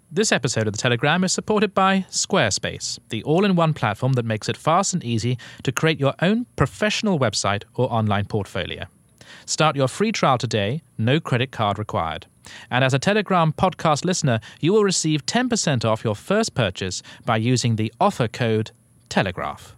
This episode of The Telegram is supported by Squarespace, the all-in-one platform that makes it fast and easy to create your own professional website or online portfolio. Start your free trial today, no credit card required. And as a Telegram podcast listener, you will receive 10% off your first purchase by using the offer code TELEGRAPH.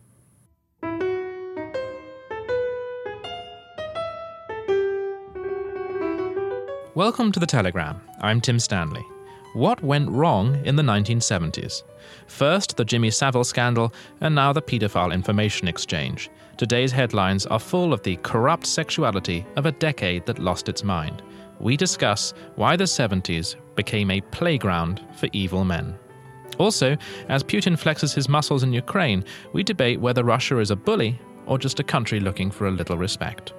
Welcome to The Telegram. I'm Tim Stanley. What went wrong in the 1970s? First, the Jimmy Savile scandal, and now the paedophile information exchange. Today's headlines are full of the corrupt sexuality of a decade that lost its mind. We discuss why the 70s became a playground for evil men. Also, as Putin flexes his muscles in Ukraine, we debate whether Russia is a bully or just a country looking for a little respect.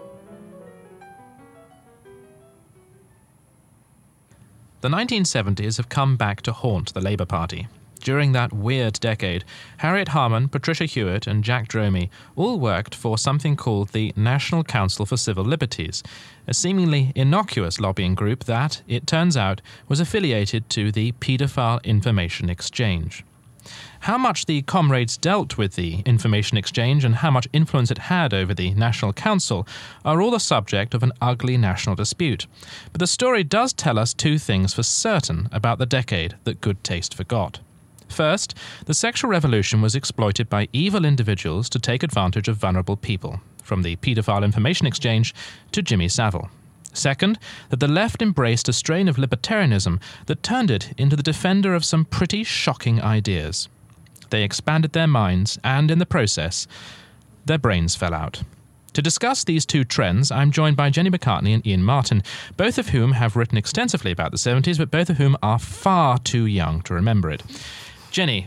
The 1970s have come back to haunt the Labour Party. During that weird decade, Harriet Harman, Patricia Hewitt and Jack Dromey all worked for something called the National Council for Civil Liberties, a seemingly innocuous lobbying group that, it turns out, was affiliated to the Paedophile Information Exchange. How much the comrades dealt with the information exchange and how much influence it had over the National Council are all the subject of an ugly national dispute. But the story does tell us two things for certain about the decade that good taste forgot. First, the sexual revolution was exploited by evil individuals to take advantage of vulnerable people, from the Paedophile Information Exchange to Jimmy Savile. Second, that the left embraced a strain of libertarianism that turned it into the defender of some pretty shocking ideas. They expanded their minds, and in the process, their brains fell out. To discuss these two trends, I'm joined by Jenny McCartney and Ian Martin, both of whom have written extensively about the 70s, but both of whom are far too young to remember it. Jenny,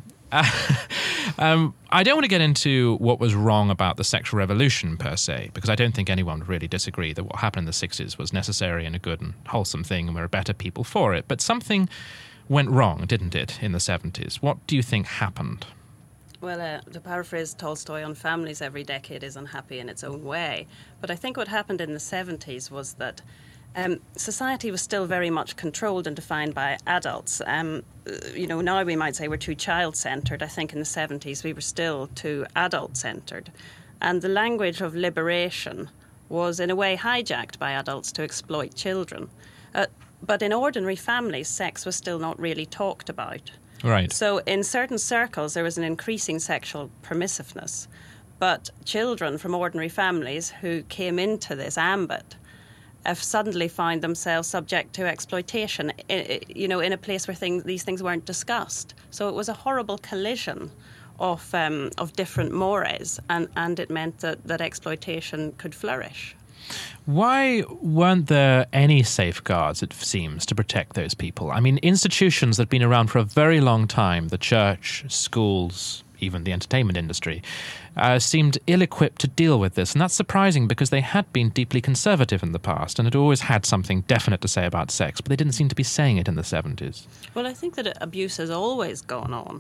I don't want to get into what was wrong about the sexual revolution per se, because I don't think anyone would really disagree that what happened in the 60s was necessary and a good and wholesome thing, and we're better people for it. But something went wrong, didn't it, in the 70s? What do you think happened? Well, to paraphrase Tolstoy on families, every decade is unhappy in its own way. But I think what happened in the 70s was that society was still very much controlled and defined by adults. Now we might say we're too child-centred. I think in the 70s we were still too adult-centred. And the language of liberation was in a way hijacked by adults to exploit children. But in ordinary families, sex was still not really talked about. Right. So in certain circles, there was an increasing sexual permissiveness. But children from ordinary families who came into this ambit have suddenly found themselves subject to exploitation, in a place where these things weren't discussed. So it was a horrible collision of different mores, and it meant that exploitation could flourish. Why weren't there any safeguards, it seems, to protect those people? I mean, institutions that have been around for a very long time, the church, schools, even the entertainment industry, seemed ill-equipped to deal with this. And that's surprising because they had been deeply conservative in the past and had always had something definite to say about sex, but they didn't seem to be saying it in the 70s. Well, I think that abuse has always gone on.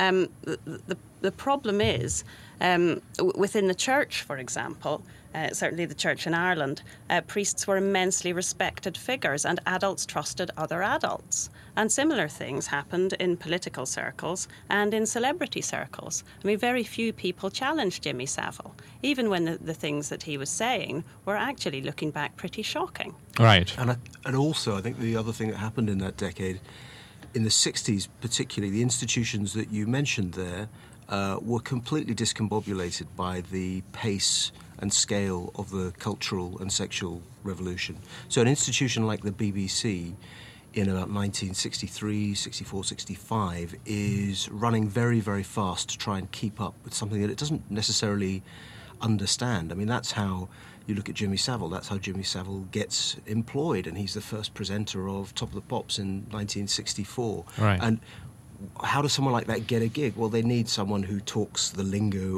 The problem is, within the church, for example, certainly the church in Ireland, priests were immensely respected figures and adults trusted other adults. And similar things happened in political circles and in celebrity circles. I mean, very few people challenged Jimmy Savile, even when the things that he was saying were actually, looking back, pretty shocking. Right. And also, I think the other thing that happened in that decade, in the 60s particularly, the institutions that you mentioned there were completely discombobulated by the pace and scale of the cultural and sexual revolution. So an institution like the BBC in about 1963, 64, 65 is running very, very fast to try and keep up with something that it doesn't necessarily understand. I mean, that's how you look at Jimmy Savile. That's how Jimmy Savile gets employed, and he's the first presenter of Top of the Pops in 1964. Right. And how does someone like that get a gig? Well, they need someone who talks the lingo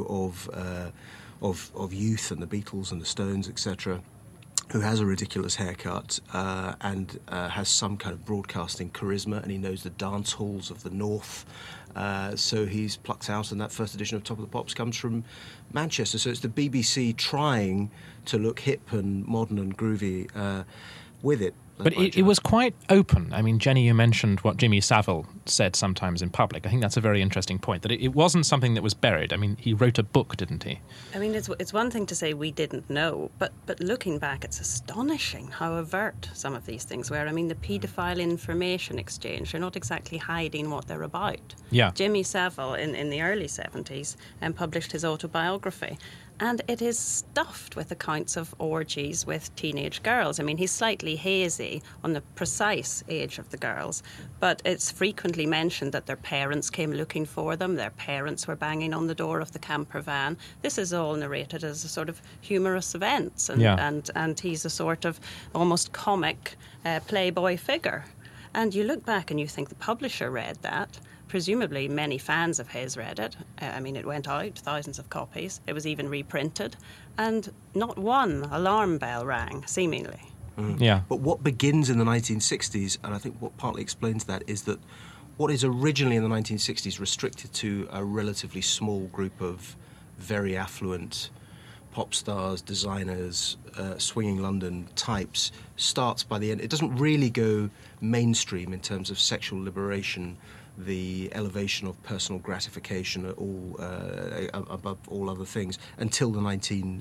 of youth and the Beatles and the Stones, etc., who has a ridiculous haircut and has some kind of broadcasting charisma, and he knows the dance halls of the North. So he's plucked out, and that first edition of Top of the Pops comes from Manchester. So it's the BBC trying to look hip and modern and groovy with it. But it was quite open. I mean, Jenny, you mentioned what Jimmy Savile said sometimes in public. I think that's a very interesting point, that it wasn't something that was buried. I mean, he wrote a book, didn't he? I mean, it's one thing to say we didn't know, but looking back, it's astonishing how overt some of these things were. I mean, the paedophile information exchange, they're not exactly hiding what they're about. Yeah. Jimmy Savile, in the early 70s, published his autobiography. And it is stuffed with accounts of orgies with teenage girls. I mean, he's slightly hazy on the precise age of the girls, but it's frequently mentioned that their parents came looking for them, their parents were banging on the door of the camper van. This is all narrated as a sort of humorous events, and he's a sort of almost comic playboy figure. And you look back and you think the publisher read that. Presumably many fans of his read it. I mean, it went out, thousands of copies. It was even reprinted. And not one alarm bell rang, seemingly. Yeah. But what begins in the 1960s, and I think what partly explains that, is that what is originally in the 1960s restricted to a relatively small group of very affluent pop stars, designers, swinging London types, starts by the end. It doesn't really go mainstream in terms of sexual liberation, the elevation of personal gratification above all other things until the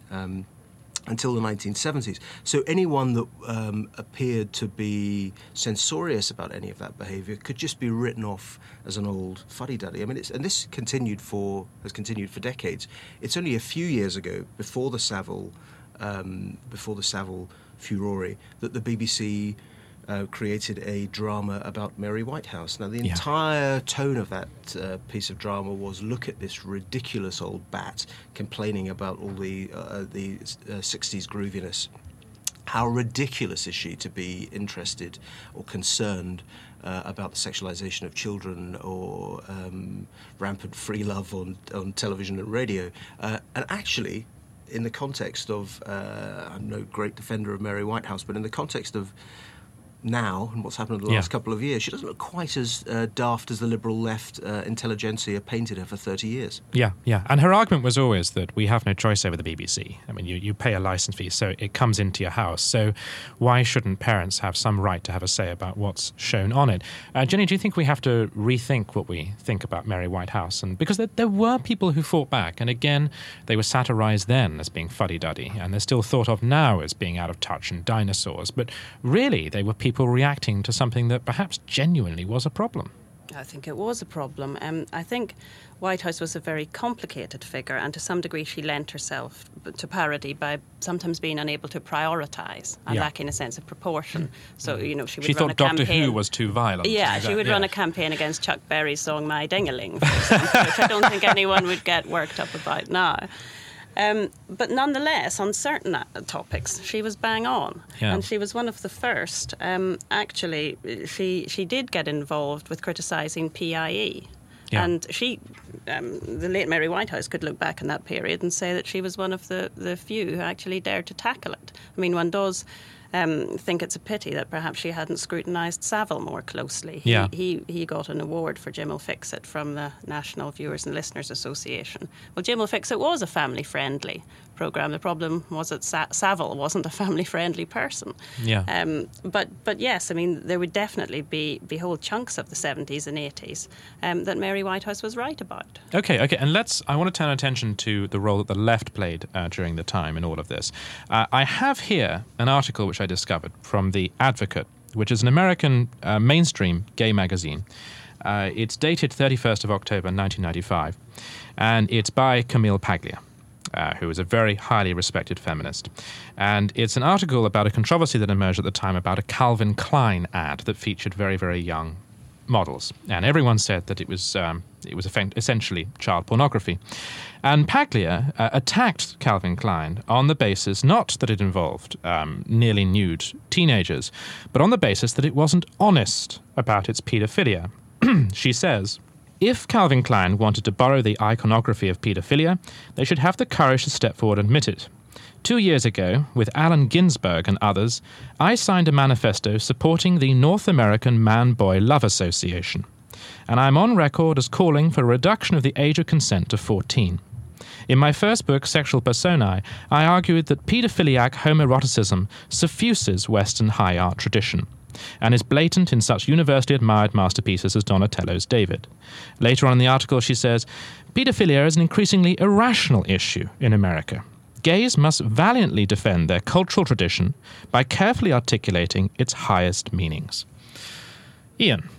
1970s. So anyone that appeared to be censorious about any of that behaviour could just be written off as an old fuddy-duddy. I mean, and this has continued for decades. It's only a few years ago, before the Savile furore, that the BBC created a drama about Mary Whitehouse. Now, the entire tone of that piece of drama was, look at this ridiculous old bat complaining about all the 60s grooviness. How ridiculous is she to be interested or concerned about the sexualization of children or rampant free love on television and radio? And actually, in the context of, I'm no great defender of Mary Whitehouse, but in the context of now and what's happened in the last couple of years, she doesn't look quite as daft as the liberal left intelligentsia painted her for 30 years. Yeah. And her argument was always that we have no choice over the BBC. I mean, you pay a license fee, so it comes into your house. So why shouldn't parents have some right to have a say about what's shown on it? Jenny, do you think we have to rethink what we think about Mary Whitehouse? And because there were people who fought back, and again, they were satirised then as being fuddy-duddy, and they're still thought of now as being out of touch and dinosaurs. But really, they were people reacting to something that perhaps genuinely was a problem. I think it was a problem. I think Whitehouse was a very complicated figure, and to some degree she lent herself to parody by sometimes being unable to prioritise and lacking a sense of proportion. So, she would she run thought a Doctor campaign. Who was too violent. Yeah, she would run a campaign against Chuck Berry's song My Ding-a-Ling, for example, which I don't think anyone would get worked up about now. But nonetheless, on certain topics, she was bang on. Yeah. And she was one of the first. Actually, she did get involved with criticising PIE. Yeah. And the late Mary Whitehouse could look back in that period and say that she was one of the few who actually dared to tackle it. I mean, one does think it's a pity that perhaps she hadn't scrutinised Savile more closely. He got an award for Jim'll Fix It from the National Viewers and Listeners Association. Well, Jim'll Fix It was a family-friendly programme. The problem was that Savile wasn't a family-friendly person. Yeah. But yes, I mean, there would definitely be whole chunks of the 70s and 80s that Mary Whitehouse was right about. Okay, and I want to turn attention to the role that the left played during the time in all of this. I have here an article which I discovered from The Advocate, which is an American mainstream gay magazine. It's dated 31st of October 1995, and it's by Camille Paglia, who is a very highly respected feminist. And it's an article about a controversy that emerged at the time about a Calvin Klein ad that featured very, very young models. And everyone said that it was essentially child pornography. And Paglia attacked Calvin Klein on the basis not that it involved nearly nude teenagers, but on the basis that it wasn't honest about its paedophilia. She says, if Calvin Klein wanted to borrow the iconography of paedophilia, they should have the courage to step forward and admit it. 2 years ago, with Allen Ginsberg and others, I signed a manifesto supporting the North American Man-Boy Love Association, and I'm on record as calling for a reduction of the age of consent to 14. In my first book, Sexual Personae, I argued that paedophiliac homoeroticism suffuses Western high art tradition and is blatant in such universally admired masterpieces as Donatello's David. Later on in the article, she says, paedophilia is an increasingly irrational issue in America. Gays must valiantly defend their cultural tradition by carefully articulating its highest meanings. Ian,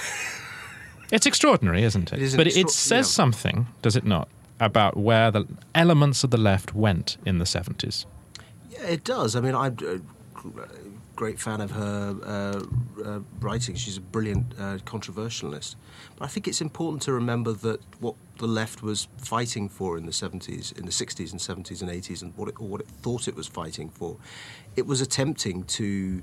it's extraordinary, isn't it? But it says something, does it not, about where the elements of the left went in the 70s? Yeah, it does. I mean, I'm a great fan of her writing. She's a brilliant controversialist. But I think it's important to remember that what the left was fighting for in the 70s, in the 60s and 70s and 80s, and what it thought it was fighting for, it was attempting to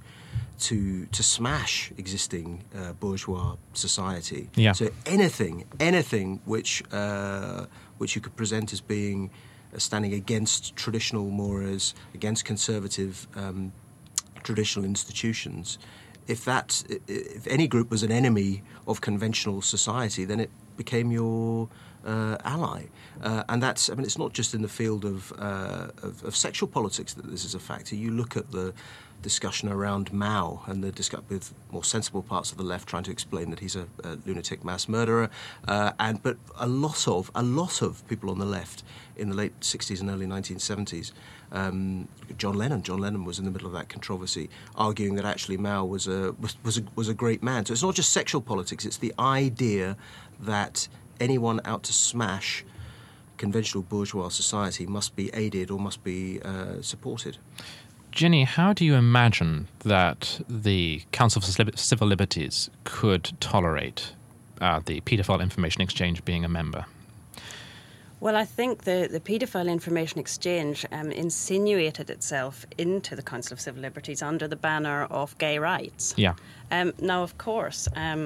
smash existing bourgeois society. Yeah. So anything which you could present as being standing against traditional mores, against conservative traditional institutions, if any group was an enemy of conventional society, then it became your ally, and that's. I mean, it's not just in the field of sexual politics that this is a factor. You look at the discussion around Mao and the discussion with more sensible parts of the left trying to explain that he's a lunatic mass murderer, but a lot of people on the left in the late 60s and early 1970s. John Lennon was in the middle of that controversy, arguing that actually Mao was a great man. So it's not just sexual politics; it's the idea that anyone out to smash conventional bourgeois society must be aided or must be supported. Ginny, how do you imagine that the Council for Civil Liberties could tolerate the paedophile information exchange being a member? Well, I think the Paedophile Information Exchange insinuated itself into the Council of Civil Liberties under the banner of gay rights. Yeah. Now, of course,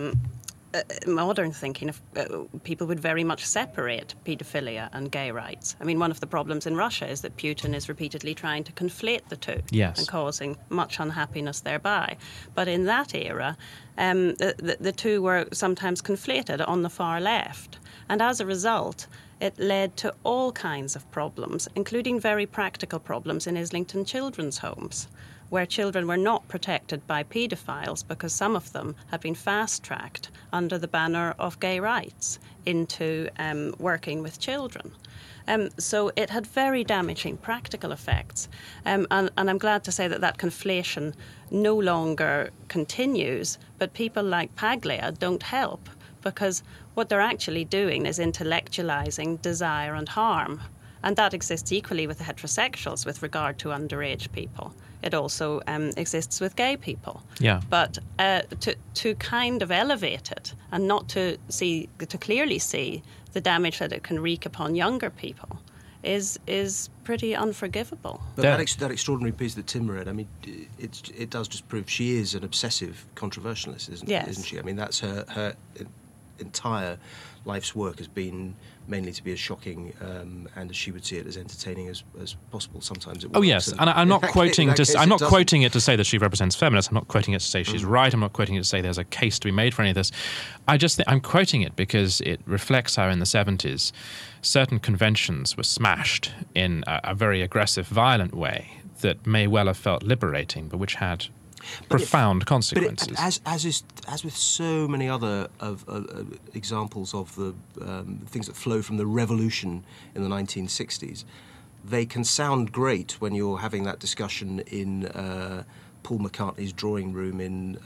modern thinking of people would very much separate paedophilia and gay rights. I mean, one of the problems in Russia is that Putin is repeatedly trying to conflate the two, yes, and causing much unhappiness thereby. But in that era, the two were sometimes conflated on the far left. And as a result, it led to all kinds of problems, including very practical problems in Islington children's homes, where children were not protected by paedophiles because some of them had been fast-tracked under the banner of gay rights into working with children. So it had very damaging practical effects. And I'm glad to say that conflation no longer continues, but people like Paglia don't help, because what they're actually doing is intellectualizing desire and harm. And that exists equally with the heterosexuals with regard to underage people. It also exists with gay people. Yeah. But to kind of elevate it and not to clearly see the damage that it can wreak upon younger people is pretty unforgivable. But that extraordinary piece that Tim read, I mean, it does just prove she is an obsessive controversialist, isn't she? I mean, that's her entire life's work has been mainly to be as shocking and as she would see it, as entertaining as possible. Sometimes it works. Oh yes, and I'm not quoting it to say that she represents feminists. I'm not quoting it to say she's right. I'm not quoting it to say there's a case to be made for any of this. I just think I'm quoting it because it reflects how in the 70s certain conventions were smashed in a very aggressive, violent way that may well have felt liberating, but which had profound consequences. But as with so many other examples of the things that flow from the revolution in the 1960s, they can sound great when you're having that discussion in Paul McCartney's drawing room in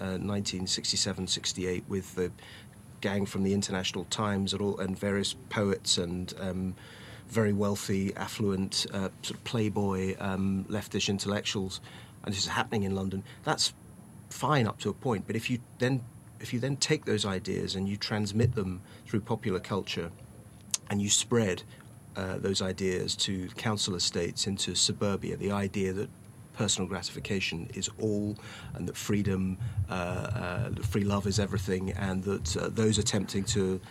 1967-68 with the gang from the International Times and various poets and very wealthy, affluent, sort of playboy leftish intellectuals. And this is happening in London. That's fine up to a point, but if you then take those ideas and you transmit them through popular culture, and you spread those ideas to council estates, into suburbia, the idea that personal gratification is all, and that freedom, that free love is everything, and that those attempting to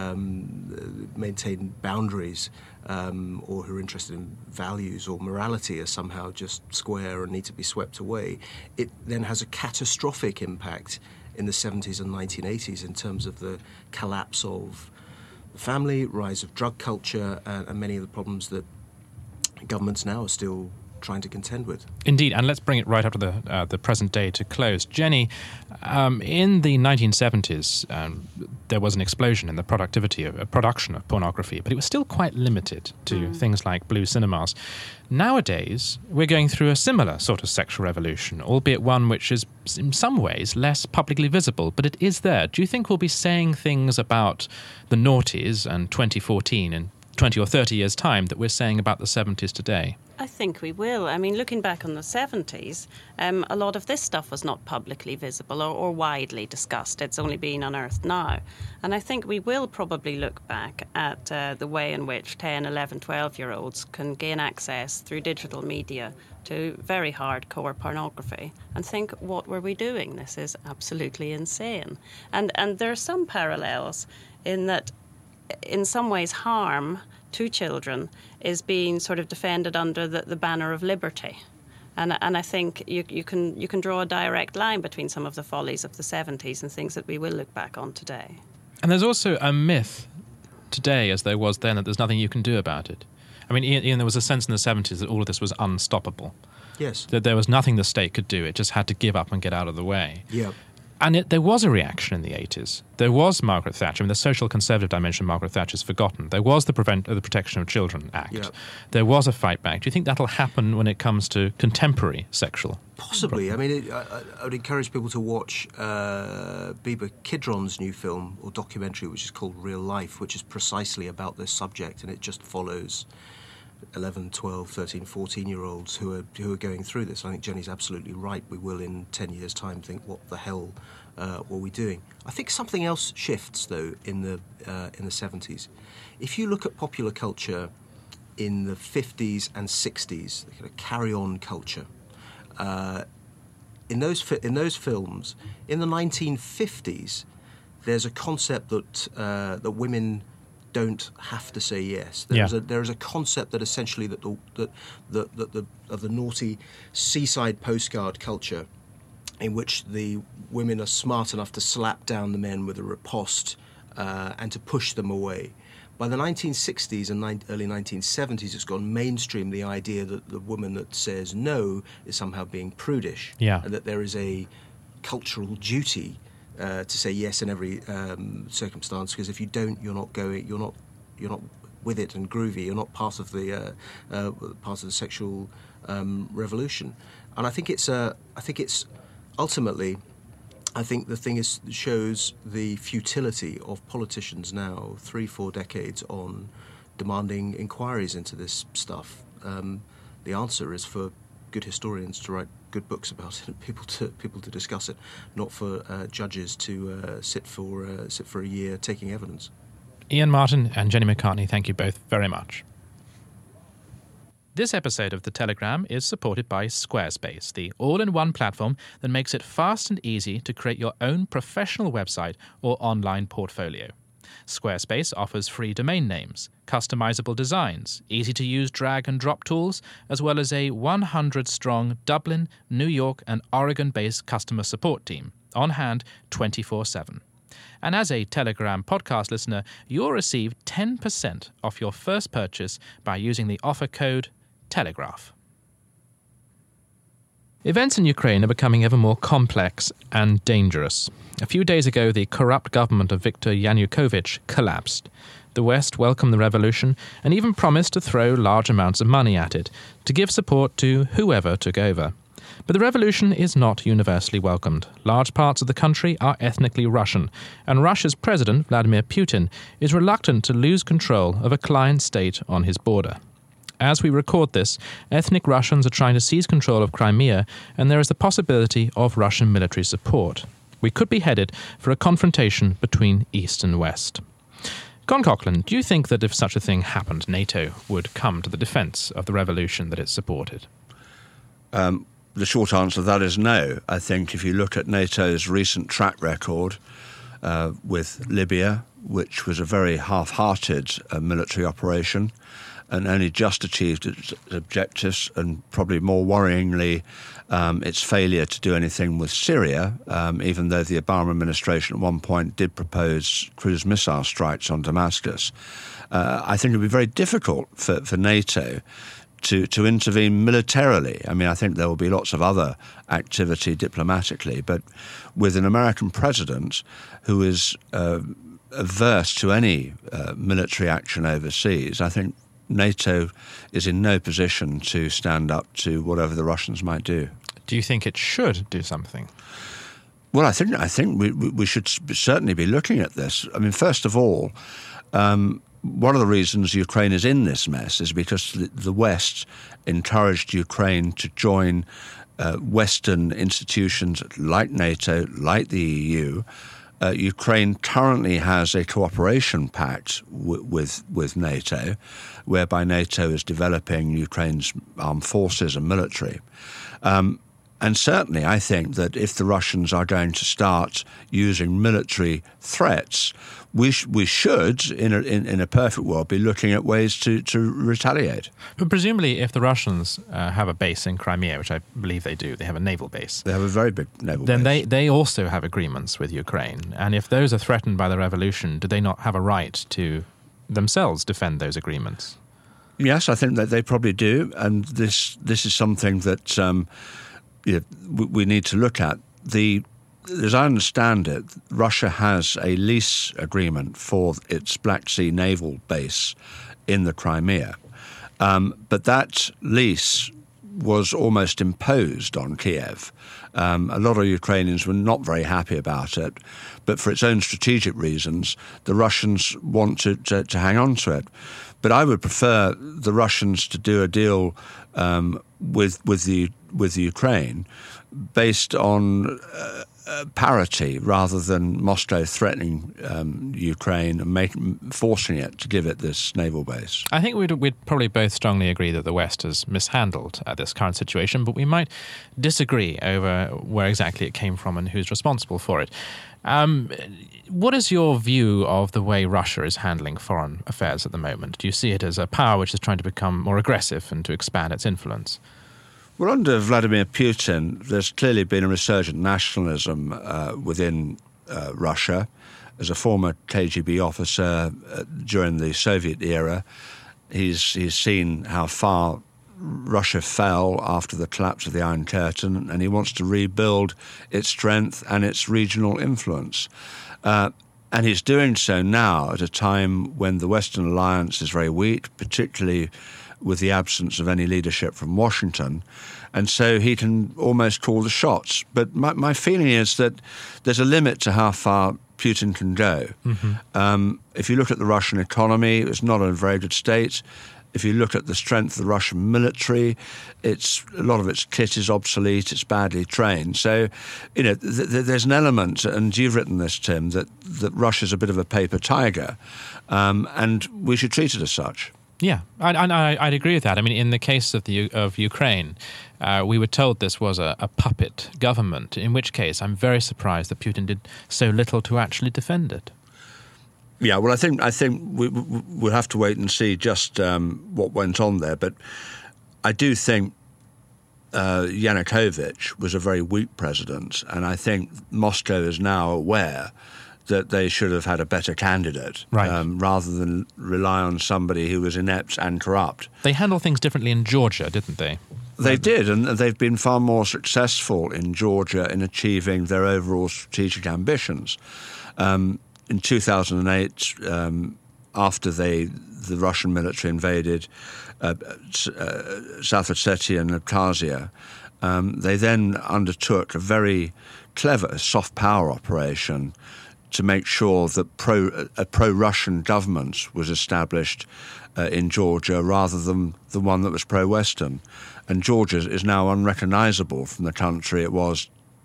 maintain boundaries or who are interested in values or morality are somehow just square and need to be swept away, it then has a catastrophic impact in the 70s and 1980s in terms of the collapse of the family, rise of drug culture, and many of the problems that governments now are still trying to contend with. Indeed, and let's bring it right up to the present day to close. Jenny, in the 1970s, there was an explosion in the production of pornography, but it was still quite limited to things like blue cinemas. Nowadays, we're going through a similar sort of sexual revolution, albeit one which is in some ways less publicly visible, but it is there. Do you think we'll be saying things about the noughties and 2014 in 20 or 30 years' time that we're saying about the 70s today? I think we will. I mean, looking back on the 70s, a lot of this stuff was not publicly visible or widely discussed. It's only been unearthed now. And I think we will probably look back at the way in which 10, 11, 12-year-olds can gain access through digital media to very hardcore pornography and think, what were we doing? This is absolutely insane. And there are some parallels in that, in some ways, harm to children is being sort of defended under the banner of liberty. And I think you can draw a direct line between some of the follies of the 70s and things that we will look back on today. And there's also a myth today, as there was then, that there's nothing you can do about it. I mean, Ian, there was a sense in the 70s that all of this was unstoppable. Yes. That there was nothing the state could do. It just had to give up and get out of the way. Yeah. And there was a reaction in the 80s. There was Margaret Thatcher. I mean, the social conservative dimension of Margaret Thatcher is forgotten. There was the Protection of Children Act. Yeah. There was a fight back. Do you think that'll happen when it comes to contemporary sexual? Possibly. I mean, I would encourage people to watch Biba Kidron's new film or documentary, which is called Real Life, which is precisely about this subject, and it just follows 11, 12, 13, 14-year-olds who are going through this. I think Jenny's absolutely right. We will, in 10 years' time, think, what the hell were we doing? I think something else shifts, though, in the 70s. If you look at popular culture in the 50s and 60s, the kind of carry-on culture, in those films, in the 1950s, there's a concept that women don't have to say yes. There is a concept that essentially that the naughty seaside postcard culture, in which the women are smart enough to slap down the men with a riposte and to push them away. By the 1960s and early 1970s, it's gone mainstream, the idea that the woman that says no is somehow being prudish, and that there is a cultural duty to say yes in every circumstance, because if you don't, you're not with it and groovy. You're not part of the sexual revolution. And I think it's ultimately, I think the thing shows the futility of politicians now, 3-4 decades on, demanding inquiries into this stuff. The answer is for good historians to write good books about it and people to discuss it, not for judges to sit for a year taking evidence. Ian Martin and Jenny McCartney, thank you both very much. This episode of The Telegram is supported by Squarespace, the all-in-one platform that makes it fast and easy to create your own professional website or online portfolio. Squarespace offers free domain names, customizable designs, easy-to-use drag-and-drop tools, as well as a 100-strong Dublin, New York and Oregon-based customer support team, on hand 24/7. And as a Telegram podcast listener, you'll receive 10% off your first purchase by using the offer code TELEGRAPH. Events in Ukraine are becoming ever more complex and dangerous. A few days ago, the corrupt government of Viktor Yanukovych collapsed. The West welcomed the revolution and even promised to throw large amounts of money at it to give support to whoever took over. But the revolution is not universally welcomed. Large parts of the country are ethnically Russian, and Russia's president, Vladimir Putin, is reluctant to lose control of a client state on his border. As we record this, ethnic Russians are trying to seize control of Crimea, and there is the possibility of Russian military support. We could be headed for a confrontation between East and West. Con Coughlin, do you think that if such a thing happened, NATO would come to the defence of the revolution that it supported? The short answer to that is no. I think if you look at NATO's recent track record with Libya, which was a very half-hearted military operation, and only just achieved its objectives, and probably more worryingly, its failure to do anything with Syria, even though the Obama administration at one point did propose cruise missile strikes on Damascus. I think it would be very difficult for NATO to intervene militarily. I mean, I think there will be lots of other activity diplomatically, but with an American president who is averse to any military action overseas, I think NATO is in no position to stand up to whatever the Russians might do. Do you think it should do something? Well, I think we should certainly be looking at this. I mean, first of all, one of the reasons Ukraine is in this mess is because the West encouraged Ukraine to join Western institutions like NATO, like the EU. Ukraine currently has a cooperation pact with NATO, whereby NATO is developing Ukraine's armed forces and military. And certainly I think that if the Russians are going to start using military threats, we should, in a perfect world, be looking at ways to retaliate. But presumably if the Russians have a base in Crimea, which I believe they do, they have a naval base. They have a very big naval base. Then base. they also have agreements with Ukraine. And if those are threatened by the revolution, do they not have a right to themselves defend those agreements? Yes, I think that they probably do. And this is something that we need to look at. As I understand it, Russia has a lease agreement for its Black Sea naval base in the Crimea. But that lease was almost imposed on Kiev. A lot of Ukrainians were not very happy about it, but for its own strategic reasons, the Russians want to hang on to it. But I would prefer the Russians to do a deal with the Ukraine based on parity rather than Moscow threatening Ukraine and forcing it to give it this naval base. I think we'd probably both strongly agree that the West has mishandled this current situation, but we might disagree over where exactly it came from and who's responsible for it. What is your view of the way Russia is handling foreign affairs at the moment? Do you see it as a power which is trying to become more aggressive and to expand its influence? Well, under Vladimir Putin, there's clearly been a resurgent nationalism within Russia. As a former KGB officer during the Soviet era, he's seen how far Russia fell after the collapse of the Iron Curtain, and he wants to rebuild its strength and its regional influence. And he's doing so now at a time when the Western alliance is very weak, particularly with the absence of any leadership from Washington. And so he can almost call the shots. But my feeling is that there's a limit to how far Putin can go. Mm-hmm. If you look at the Russian economy, it's not in a very good state. If you look at the strength of the Russian military, a lot of its kit is obsolete, it's badly trained. So, there's an element, and you've written this, Tim, that Russia's a bit of a paper tiger, and we should treat it as such. Yeah, I'd agree with that. I mean, in the case of Ukraine, we were told this was a puppet government, in which case I'm very surprised that Putin did so little to actually defend it. Yeah, well, I think we'll have to wait and see just what went on there. But I do think Yanukovych was a very weak president, and I think Moscow is now aware that they should have had a better candidate, right, rather than rely on somebody who was inept and corrupt. They handled things differently in Georgia, didn't they? They did, and they've been far more successful in Georgia in achieving their overall strategic ambitions. In 2008, after the Russian military invaded South Ossetia and Abkhazia, they then undertook a very clever soft power operation to make sure that a pro-Russian government was established in Georgia rather than the one that was pro-Western. And Georgia is now unrecognizable from the country it was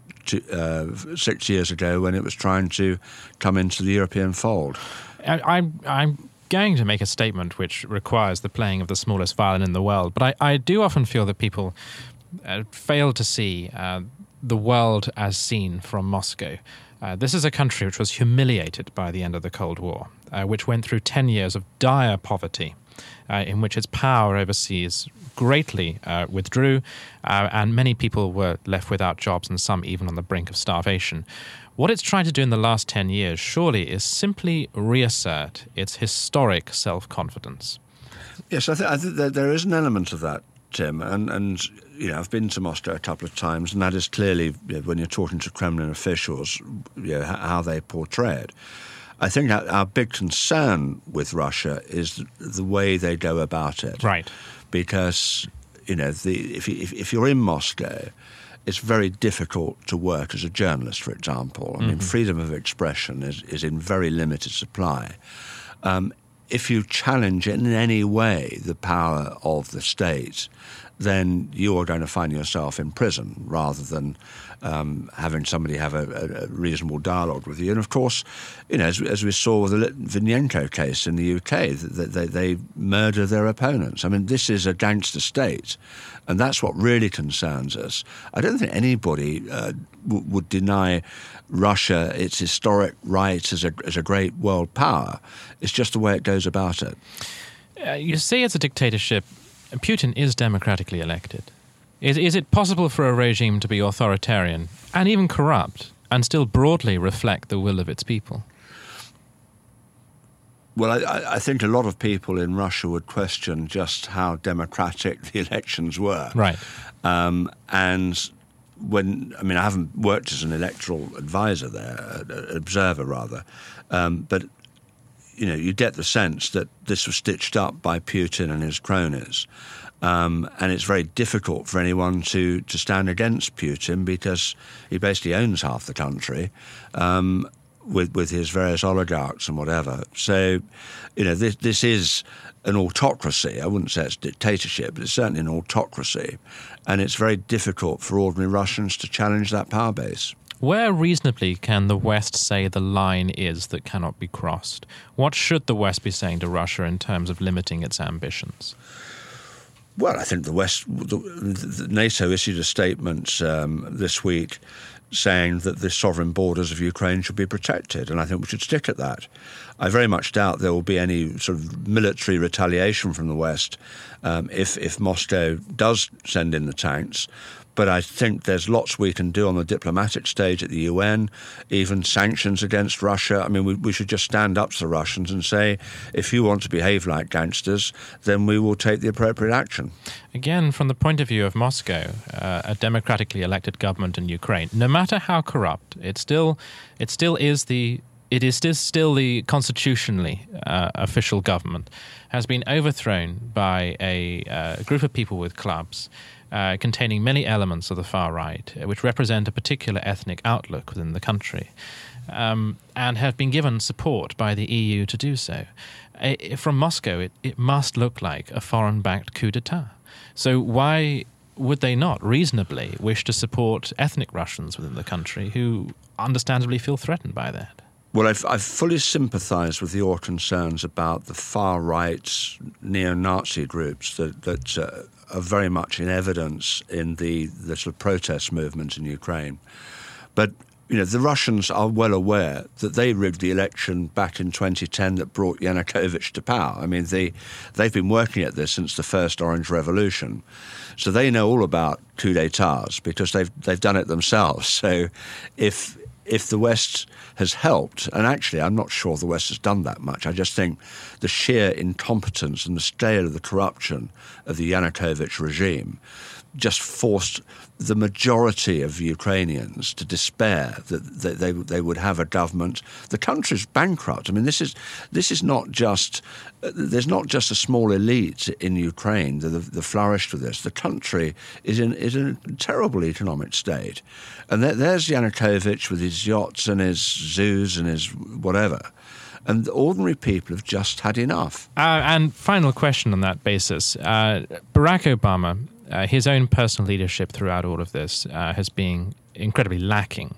6 years ago when it was trying to come into the European fold. I'm going to make a statement which requires the playing of the smallest violin in the world, but I do often feel that people fail to see the world as seen from Moscow. This is a country which was humiliated by the end of the Cold War, which went through 10 years of dire poverty, in which its power overseas greatly withdrew, and many people were left without jobs and some even on the brink of starvation. What it's tried to do in the last 10 years, surely, is simply reassert its historic self-confidence. Yes, I think that there is an element of that, Tim, and I've been to Moscow a couple of times, and that is clearly, when you're talking to Kremlin officials, how they portray it. I think our big concern with Russia is the way they go about it. Right. Because, if you're in Moscow, it's very difficult to work as a journalist, for example. I mean, freedom of expression is in very limited supply. If you challenge in any way the power of the state, then you are going to find yourself in prison rather than having somebody have a reasonable dialogue with you. And of course, as we saw with the Litvinenko case in the UK, they murder their opponents. I mean, this is a gangster state, and that's what really concerns us. I don't think anybody would deny Russia its historic rights as a great world power. It's just the way it goes about it. You say it's a dictatorship. Putin is democratically elected. Is it possible for a regime to be authoritarian and even corrupt and still broadly reflect the will of its people? Well, I think a lot of people in Russia would question just how democratic the elections were. Right. And I haven't worked as an electoral advisor there, observer rather, but you get the sense that this was stitched up by Putin and his cronies. And it's very difficult for anyone to stand against Putin because he basically owns half the country with his various oligarchs and whatever. So, this is an autocracy. I wouldn't say it's dictatorship, but it's certainly an autocracy. And it's very difficult for ordinary Russians to challenge that power base. Where reasonably can the West say the line is that cannot be crossed? What should the West be saying to Russia in terms of limiting its ambitions? Well, I think the NATO issued a statement this week saying that the sovereign borders of Ukraine should be protected, and I think we should stick at that. I very much doubt there will be any sort of military retaliation from the West if Moscow does send in the tanks. But I think there's lots we can do on the diplomatic stage at the UN, even sanctions against Russia. I mean, we should just stand up to the Russians and say, if you want to behave like gangsters, then we will take the appropriate action. Again, from the point of view of Moscow, a democratically elected government in Ukraine, no matter how corrupt, it still is the constitutionally official government, has been overthrown by a group of people with clubs containing many elements of the far right, which represent a particular ethnic outlook within the country, and have been given support by the EU to do so. From Moscow, it must look like a foreign-backed coup d'etat. So why would they not reasonably wish to support ethnic Russians within the country who understandably feel threatened by that? Well, I've fully sympathised with your concerns about the far-right neo-Nazi groups that are very much in evidence in the sort of protest movement in Ukraine. But, the Russians are well aware that they rigged the election back in 2010 that brought Yanukovych to power. I mean, they've been working at this since the first Orange Revolution. So they know all about coups d'etats because they've done it themselves. So if the West has helped, and actually I'm not sure the West has done that much, I just think the sheer incompetence and the scale of the corruption of the Yanukovych regime just forced the majority of Ukrainians to despair that they would have a government. The country's bankrupt. I mean, this is not just there's not just a small elite in Ukraine that flourished with this. The country is in a terrible economic state, and there's Yanukovych with his yachts and his zoos and his whatever. And the ordinary people have just had enough. And final question on that basis. Barack Obama, his own personal leadership throughout all of this has been incredibly lacking.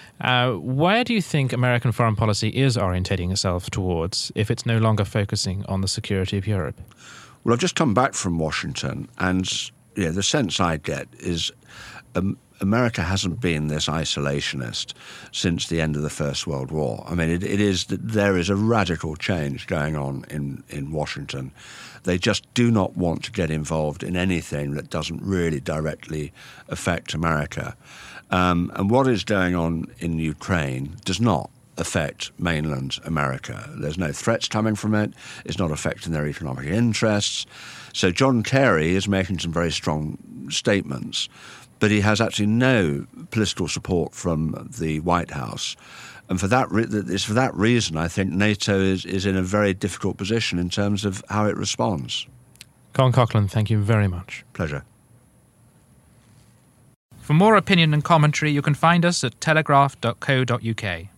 Where do you think American foreign policy is orientating itself towards if it's no longer focusing on the security of Europe? Well, I've just come back from Washington, and the sense I get is America hasn't been this isolationist since the end of the First World War. I mean, there is a radical change going on in Washington. They just do not want to get involved in anything that doesn't really directly affect America. And what is going on in Ukraine does not. affect mainland America. There's no threats coming from it. It's not affecting their economic interests. So John Kerry is making some very strong statements, but he has actually no political support from the White House. And it's for that reason I think NATO is in a very difficult position in terms of how it responds. Colin Coughlan, thank you very much. Pleasure. For more opinion and commentary, you can find us at telegraph.co.uk.